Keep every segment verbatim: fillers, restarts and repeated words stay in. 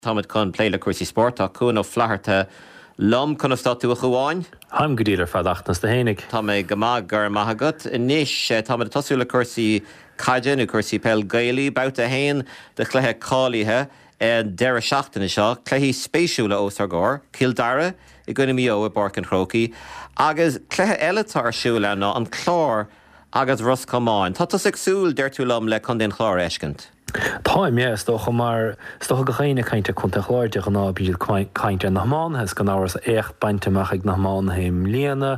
Táid chun pléile cuasí sport a cún ó flaharta lom chun statú a chuáin. Haim go dtíar fadachtas de hénig. Tá mé gamag gur maithagat inis tá mé tosúla cuasaí caidean nó cuasaí pel gailí bouta hain de chluthe cálaithe an deire seachtainna seo, chluthaí spéisiúla ó Sargór, Kildare i gcuine mío a Borcan Chrócaí, agus chluthe eile tarsúla ná an chlár agus Roscomáin. Tá tas agsúil deirtú lom le chun den chlár eiscint. Táim é stocha mar stocha go chéine cainte chun techláirte an ná bíidir cainte na Mán hes gan áras écht bainteach ag na Mán haim líana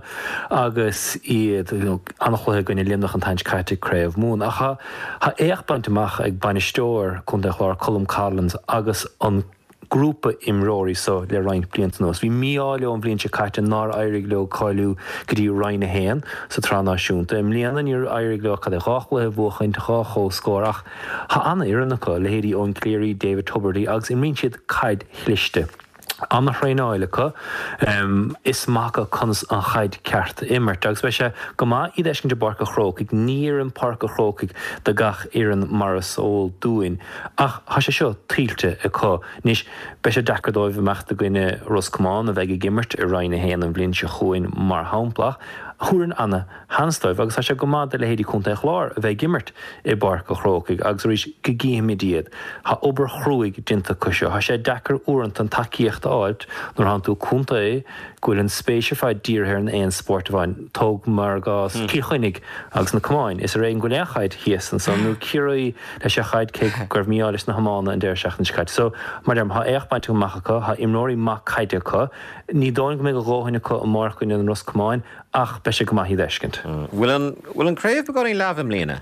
agus iad annachlathe goine líanach an taint caite créibh mún. Acha ha écht bainteach ag bainisteoir chun techláir Colm Carlins agus an grúpa imróí so le rein bliantanos. Bhí míáileo an bblionse caite ná éirigh leo cáilú go dtí reine héan sa tránnáisiúnta. Im líanaan ar éirigh leo cad a gáchlathe bhuachaint gáchó scórach. Ha anna iarnacha le héadí ón Cléirí David Tuberty agus im rin siad caid chlichte. Anna hréáilecha um, is macha chunas an chaid ceart immert agus bheise go má iad eiscin de barca chrócaigh níor an parca chrócaigh de gach ar an maras ó dúin ach ha sé seo tílte a có níos be sé decardóibh meachta goine Roscomáin a bheith gimmert ar reine héan an bblin se chuin mar hámplach Húran anna hanstáibh agus sé go má de le héadí chunta chlár a bheith gimmert i barca chrócaigh agus rís go géimidiad ha obair chrúig dinta cosio ha sé dechar úrant an takeíocht áid nuair han tú chunta é gúil an spéisified díorthir an éon sportbhain tóg mar gás cíchuinnig agus na Cumáin is a ré an gúilechaid híasan san nó ciúí le sé chaid cé gur míális na hamána an déir seachtanscaid. So mar dem ha éach baint tú machacha ha imróí mac caidecha ní dóin go mé go róhainnacha an marcuin an Roscomáin ach be sé go maithí deiscint. Bhfuil an créibh go gáí leabham líana?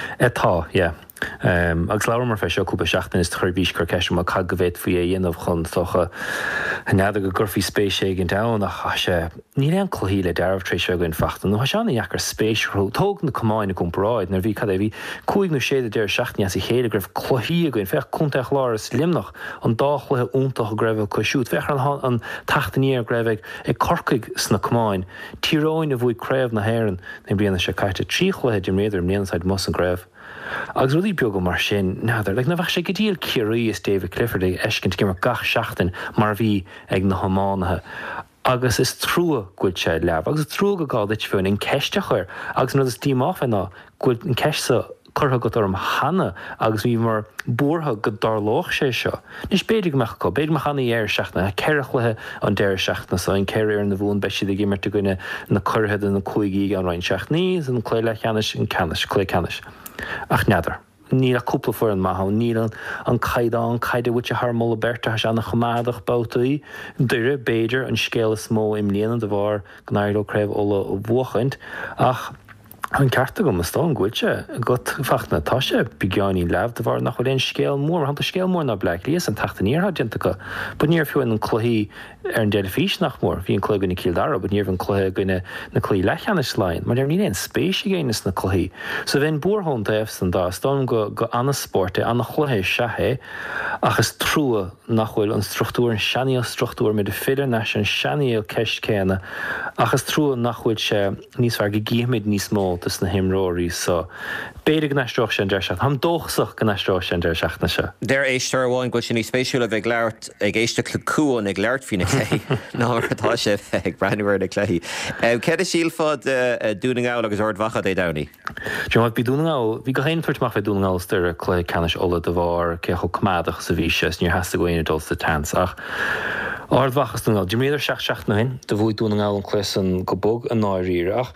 Tá, yeah. Um, agus leir mar fe seo cúpa seachtain is chuirbhís gur ceisi má cad go bhéit faoi é dhéanamh chun socha neada go gurfií spéise gin da nach sé ní an chluí le dearbh trééis seo gon fachtain nó seanna dheachar spéisrú tóg na Cumáin na gúmparáid nar bhí cad é bhí cúig nó séad déir seachtain as i chéad gribh chluí a goin fech chuntaach láras limnach an dáluthe úntaach greibh cosisiút fech an an tataníar greibh ag corcaig sna Cumáin tíráin a bhfuil créibh na hhéann na bíanana sé caiite tríchluthe de méidir mléanaid mas an greibh. Agus rudí beag go mar sin náidir, le na bheith sé go díal ciarí is David Clifford ag eiscint gimar gach seachtain mar bhí ag na Hamánaithe. Agus is trúa gúil sé leab, agus trúa go gáil it fiúin in ceiste chuir, agus nó is tíáf ná gúil in ceiste chutha go orm hana agus bhí mar búrtha go darlóch sé seo. Nis beidir go meach go, beidir me chana éir seachna, ceirechlathe an déir seachna sa an ceir ar na bhún beisi ag gimmar goine na churthaid an na chuigí an rain seach níos an chléile cheannis an canis, clé canis. Ach neadar. Ní a cúpla fuair an maitha, ní an caidán caide bhute th molla berta se anna chomáadach bátaí, duire béidir an scéala smó im líana de bhar gnáiró creibh óla ó bhuachaint, ach an ceartta go mas tán gúilte go fachna tá sé beagání leabh de bhar nach chuilíonn scéal mór, hananta scéal mór na bleach líos an tataníortha dintacha, ba níor fiúin an chluí ar an déile fís nach mór, hí an chluí goine Kildare, ba níor an chluí goine na chluí lechanis sláin, mar ar ní éon spéisi géanas na chluí. So bhíon búrthón taobh san dá, stán go go anna sporte, anna chluthé sethe, achas trúa nach bhfuil an struchtúr an seanío struchtúr mé de fidir na an seanío ceist céanna, achas trúa nach bhfuil sé níos fear go gíimiid níos mó dus na himróí so beidir gnáisteach sé an deir seach, ham dóchsach gnáisteach sé an deir seach na se. Déir éistear bháin go sin ní spéisiúla bheith leirt ag éiste clúin ag leirt fina clé ná atá sé ag breanúir na cléí. Cead is síl fad dúnaáil agus ordhacha é daní? Dúmat bí dúnaáil, bhí go héonfuirtach fé dúnaáil stir clé canis ola de bhar ce cho cmádach sa bhí sé níor heasta goine dul sa tans ach ordhachas dúnaáil, de méidir seach seach na hin, de bhfuil dúnaáil an chluisan go bog an náiríir ach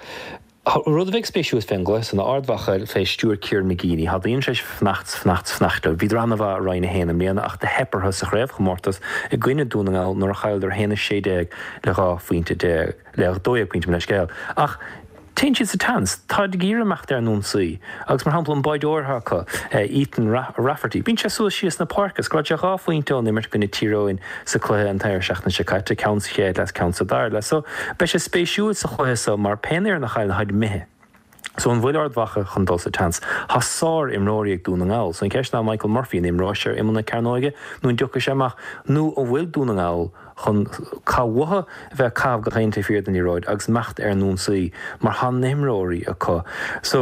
Rud a bheith spéisiús fenglas an ardhacha fé stúr Ciarán McGeady, had íon sé fnachts fnachts fnachta, bhí ranna bh roiine héanam líana ach de heppartha sa chréibh chomórtas i gcuine dúnaáil nuair a chail ar héna sé déag le gá faointe déag le dóag pointe me le scéal. Ach Tin siad sa tans, tá de gír amach ar nún saí, agus mar hampla an baidórthacha Ethan Rafferty. Bín sé suas síos na parcas, gráid sé gáfuointón imir gona tíróin sa chluithe an tair seachna se caite count chéad les count sa dar le. So be sé spéisiúil sa chluithe sa mar penéir nach chail haid mithe. So an bhfuil ardhacha chun dul sa tans. Hasár imróí ag dúnaáil, so an ceist ná Michael Murphy in imráisiir imna Carnoige, nó an ducha séach nó ó bhfuil dúnaáil chun cáhatha bheith cábh go chainte fiir den íróid agus mecht ar nún saí mar han nimróí a có. So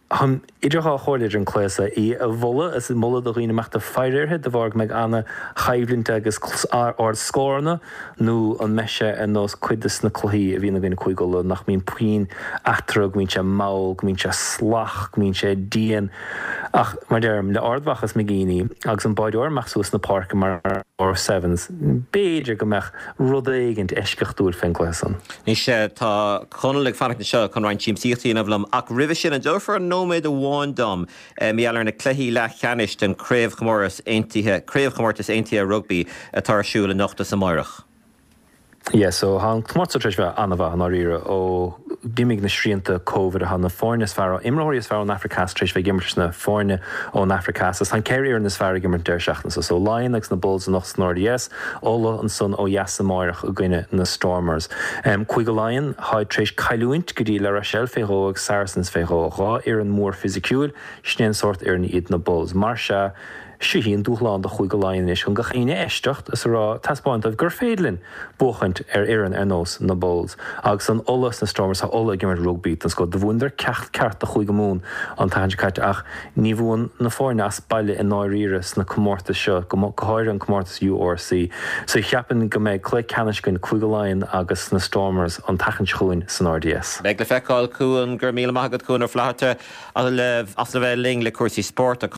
Ham idirá choirlidir an chléasa í a bhla is mulla do riine meachta feirthe de bharg meid anna chaimhlínta agus ár scóranna nó an meise an nós cuidas na chluí a bhína gine chuigóla nach mín puoin atrug mín se máil, mín se slach, mín se díon ach mar derm le ardbachas me géine agus an báidúir meachsús na park mar or sevens béidir go meach rud éigent eiscechtúil fin chléasan. Ní sé tá chunlaigh fanach na seo chun rain tíim síochtaí bhlam ach ribh sin an dófar nóméid a bháin dom méallar na cluichí le cheannis den créomh chomóras aontaithe créomh chomórtas aontaithe rugby a tarsúil in nochtas sa marach. Yeah, so han kmartsa treis bheith anna an áíre ó dimig na sríanta COVID a han na fórne sfar imróí sfar an Africas treis bheith gimmers na fórne ón Africas as han céir na sfar gimmer deir seachna so Lion agus na Bulls an nach N D S óla an son ó Yasa Máireach a gine na Stormers. Um, Cuig Lion haid treis caiúint godí le Rachel féhó ag Saracens féhó rá ar an mór fysiciúil snéan sort ar na iad na Bulls. Marcia si híon dúchláán a chuig go láin is chun go chéine eistecht is rá taspáint a gur fédlinn buchant ar éan ar nós na Bulls. Agus an olas na Stormers ha ola gimmer rugby ans go do bhúndar cecht ceart a chuig go mún an taide caiite ach ní bhún na fórne as baile in náíras na comórta seo go háir an comórtas U R C. So cheapan go méid clé canis gon chuig go láin agus na Stormers an tachan chuin san R D S. Beg le feicáil cúan gur míle maigad cún ar flaite a le as le bheith ling le cuasaí sport a